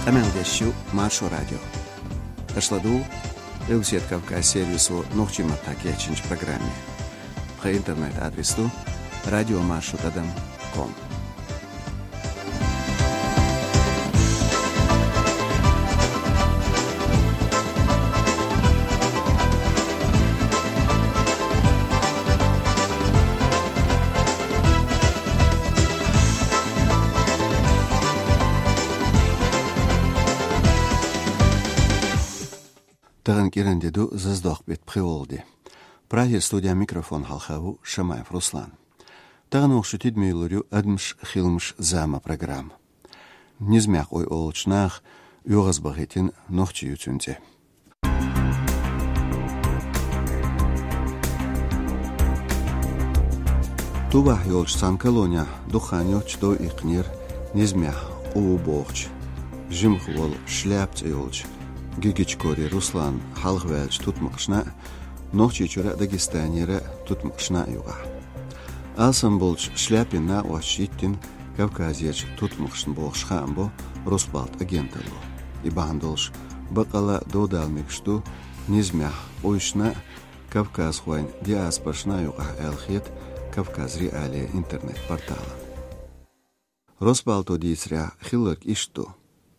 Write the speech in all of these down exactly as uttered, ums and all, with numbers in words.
Амелдещу Маршо радио. Ашладу Элсет Кавказ сервису Нохчима Такечинч программе. По интернет-адресу радиомаршрутадам точка ком. Таган кирендеду заздох бит приволди. Праги студия микрофон халхаву Шамаев Руслан. Таган охшутид мейлурю адмш хилмш зама программ. Низмях ой олчнах югаз багетин нохчи ютунзе. Тубах йолч сан колония духанёч до икнир низмях у бохч. Жимхвол шляпц йолч. Гигичкори Руслан халгвэлч тутмакшна нохчи чура Дагестанера тутмакшна юга. Алсан болч шляпина ващиттин Кавказьяч тутмакшн бохшхамбо Росбалт агентало. И бандолш бакала додалмикшту низмях ойшна Кавказ хуайн диаспоршна юга элхет Кавказ реалия интернет-портала. Росбалто дисря хиллак ишту.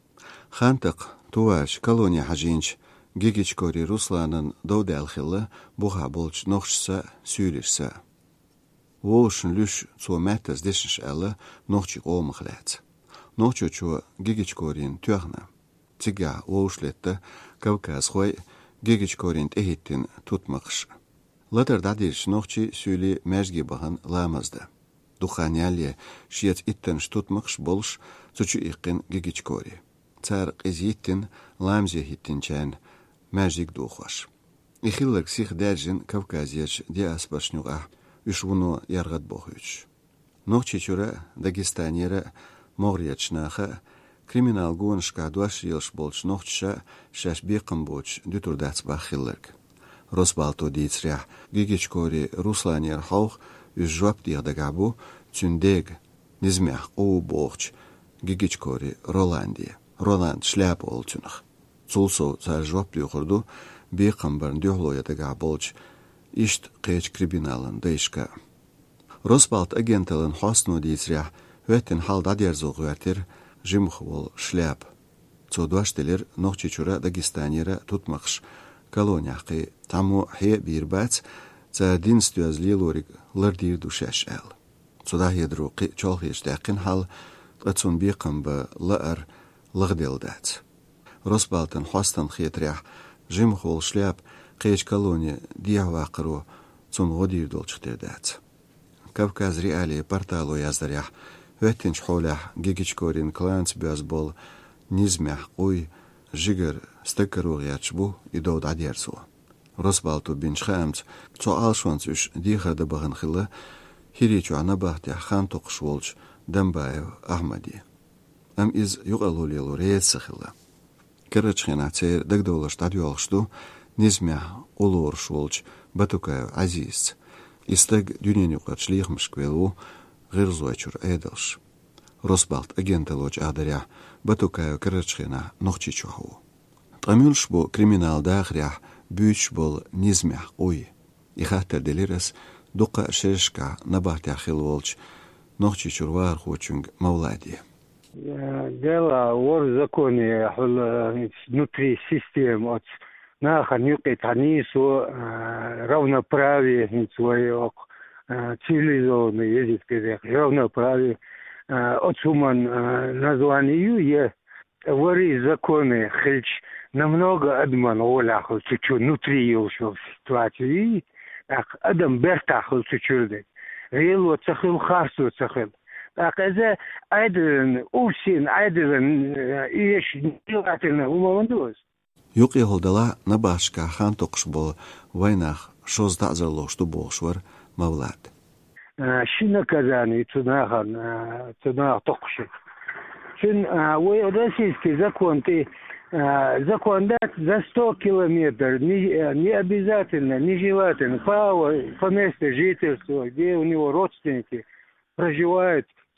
Хантак Туваш колония хажинч Гигичкори Русланын доудалхилы буха болч нохшса сюлишса. Волшн люш цо мэттас дешнш әлі нохчик олмахләц. Нохчучу Гигичкорин тюахна. Тига волшлетті Кавказ хой Гигичкорин эхиттин тутмақш. Латар дадирш нохчи сюли мәжги бағын ламазды. Духаняле шиет иттен штутмақш болш цучу иқин Гигичкори. Цар قزيتن لامزي هيتنچان ماجيك دوخوش يخلق سيخ دارجن كافكازياش دي اسباشنوغا يشونو يرغد بوخوش نوخچي چورا داگستانيرا مغرياچناخا كريمينال گونشكا دوش يلش بولچ نوخچا شاش بيقم بوچ ديتور داتس باخلق روسبالتو ديتسريا گيگيچكوري روسلانير خوخ يجواب ديغ داگابو تشنديگ نزميح او بوخچ گيگيچكوري رولاندي Роланд шляпа олчунах. Цулсо за жоп люхурду бейқамбарн дюхлоятага болч ишт қеч крибиналан дейшка. Росбалт агенталан хосну дийсря хөттен хал дадерзо гвертер жимхвол шляп. Цодваштелер нохчичура Дагестанера тутмақш колонияқи таму хе бирбац за динстуаз лилорик лардир душаш әл. Цуда хедру қи чолхеш дақин хал қацун бейқамба лаар лагдилдат. Росбалтан хостан хитрях жимхол шляп қеч колония диявақыру цун годир долчтедат. Кавказ реалии порталу яздарях höttинч холях Гигичкорин кланц бязбол низмях ой жигер стекеругячбу и дод адерсу. Росбалту бинчхамц цо алшонц уш дихада баган хилла хиричу анабахтя хан тоқшволч Дамбаев Ахмади. Am iz yuqalulelu reetskhila. Kerachkhinatser dagdola stadiolshtu nizmya olur shvolch Batukayev Aziz. Istag dünyen yuqatshlikhmshkvelu g'irzochur edalsh. Rosbalt agentaloch adarya Batukayev Kerachkhina nokhchichuhu. Tramulsh bu kriminal dakhriah büch bol nizmya oy. Ikhater deliras duqa sheshka nabahta khilvolch nokhchichur war khochung mawladi. Дело в законе внутри системы от наханюки танису равноправие свое цивилизованный язык равноправие от суман названию е вори законы хельч намного адман олаху чучу внутри его ситуации адам бертаху чучурдек рейло цахил харсу цахил Аказа айдын усин айдын иш дилатына умавандуз. Юқи холдала набашка хан тоқшбол вайнах шозда зарлошту болшвар мавлад. Шина казани цунахан цунах тоқши. Чин ой российский закон ты закон дать за сто километров не, не обязательно, нежелательно по, по месту жительства, где у него родственники проживают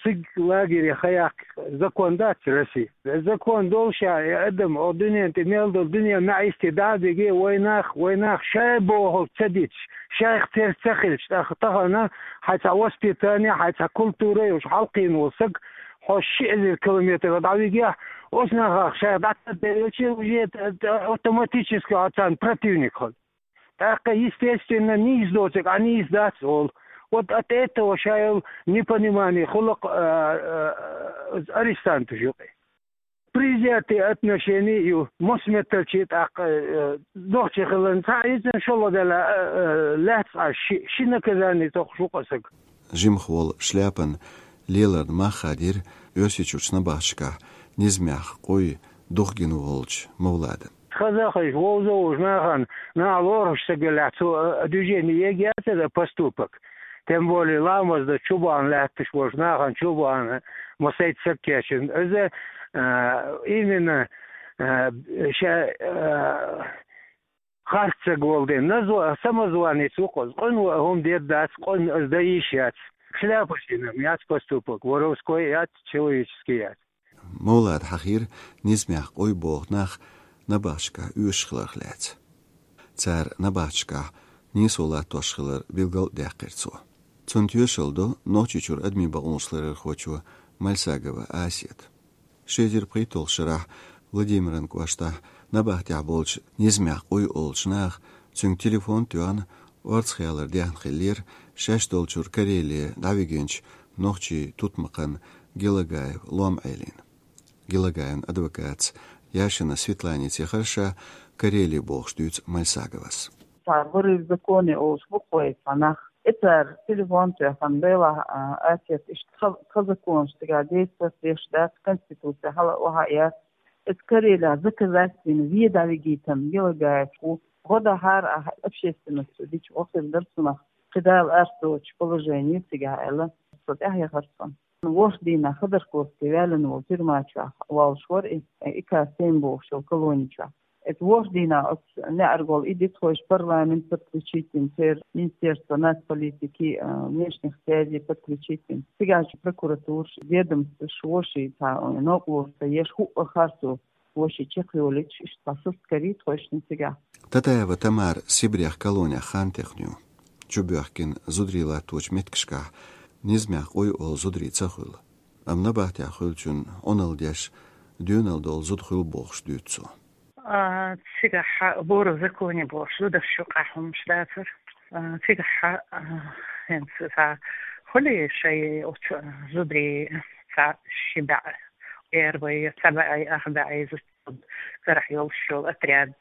صق لاجري خياق زكوندات رسي زكون دولشا يقدم او دنيا انت ميل دول دنيا مع استعداد يجي ويناخ ويناخ شابو تسديتش شيخ ترسخلش تاخطها حتى وسط ثاني حتى كولتوري وش حلقين وسق حوش الكيلومتر دعويجي وسنا شيخ دعت بيريتشي وجيت اوتوماتически اتان противник хол так естественно не издотик они издат ол. Вот от этого шайл непонимание хулок арестантов юпи. Предвзятые отношения и мосметчит ак дохчи хилан таизен шоло дела лац ши наказание тох шукасак. Жим хвол шляпан лелар махадир ёсичучна башка низмях кой дохгину волч мовлада. Казахи волзо ужнахан на лорш сагалацу движение егят это поступок. Тем более ламаз да чубан лятыш вожнахан чубан мосейт сакешин. Это именно харца голден. Назва самозваный сукоз. Он он дедас, он сдающий. Шляпочиным яд поступок. Воровской яд, человеческий яд. Молад хахир низмях ой богнах набашка юшхлах лят. Цар набашка нисола тошхлар билгал дякерцо. Цунтюшелдо ночичур адми багунслар хочу Мальсагова асет. Шедер притол шрах Владимиран квашта набахтя болч низмях ой олчнах цун телефон туан варцхялар дянхелер шаш долчур Карелия навигенч ночи тутмакан Гелагаев лом элин. Гелагаев адвокат Яшина Светлане Тихарша Карелии бог штуц Мальсаговас. Выры в законе о свободе фанах. Это телефон телефон была асет что закон что действует что конституция хала оха это Карелия законодательно вида вегетам Гелагаев года хар общественностью дич офис дарсунах когда арсточ положение тигаэла сотяхя харсон вождина ходорковский вялен в фирмача валшвор и икасембо шел колонича это вождина от неаргол идет хош парламент подключить интер министерство нацполитики внешних связей подключить сега прокуратур ведомство швоши та ноглоста ешху харсу воши чехлёлич что скорит хош сега Татаева Тамар Сибрях колония хантехню Чубяхкин зудрила точ меткшка низмях ой ол зудри цахул амна бахтя хулчун оналдяш дюналдол зудхул бохш дюцо а сега бор законе бош да шукахум штатер сега хенс фа холи шей от зудри фа шиба эрвай сабай ахбай зуд راح يوصل أترياد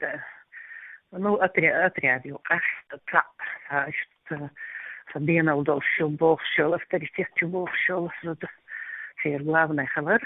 ну отряд отряд юкаш та что Сабина удал шел бог шел авторитет бог шел сюда теперь главное хабар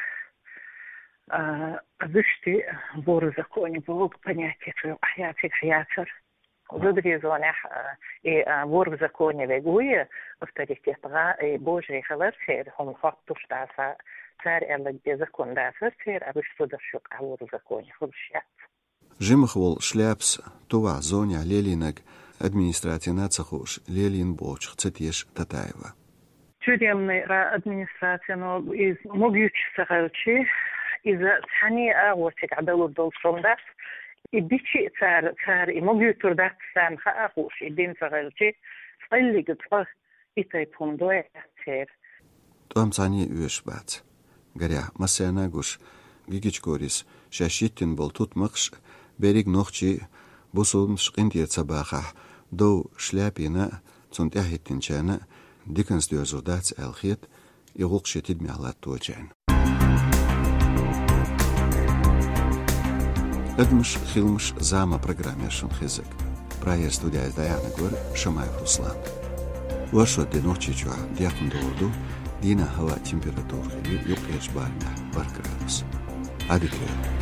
а вышти бор законе было понятие что حياتك حياتر وذدري زونح и бор в законе вегуе авторитет га божий хабар теперь هم факту что царь элла закон да теперь а что да шок а бор в законе хуршят Жимхвол шляпс това зоня лелинак администрация нацахуш лелин боч цетеш Татаева. Тюремная администрация но из могуч сахалчи из цани агосик адалу долшондас и бичи цар цар и могуч турдас сам хахуш и дин сахалчи файлигт фах итай пондоя цер. Там цани уешбат. Гаря масянагуш гигичкорис шашиттин бол тут махш Берег ночи бусом шкинтия цабаха до шляпина цунтяхиттинчана диканс дюзурдац алхит и рукшетид мялат туачан. Эдмш хилмш зама программершин хизик. Прая студия Даяна Гор Шамаев Руслан. Вашо де ночи чуа дякун доорду дина хава температура юк эш барна бар градус. Адиквер.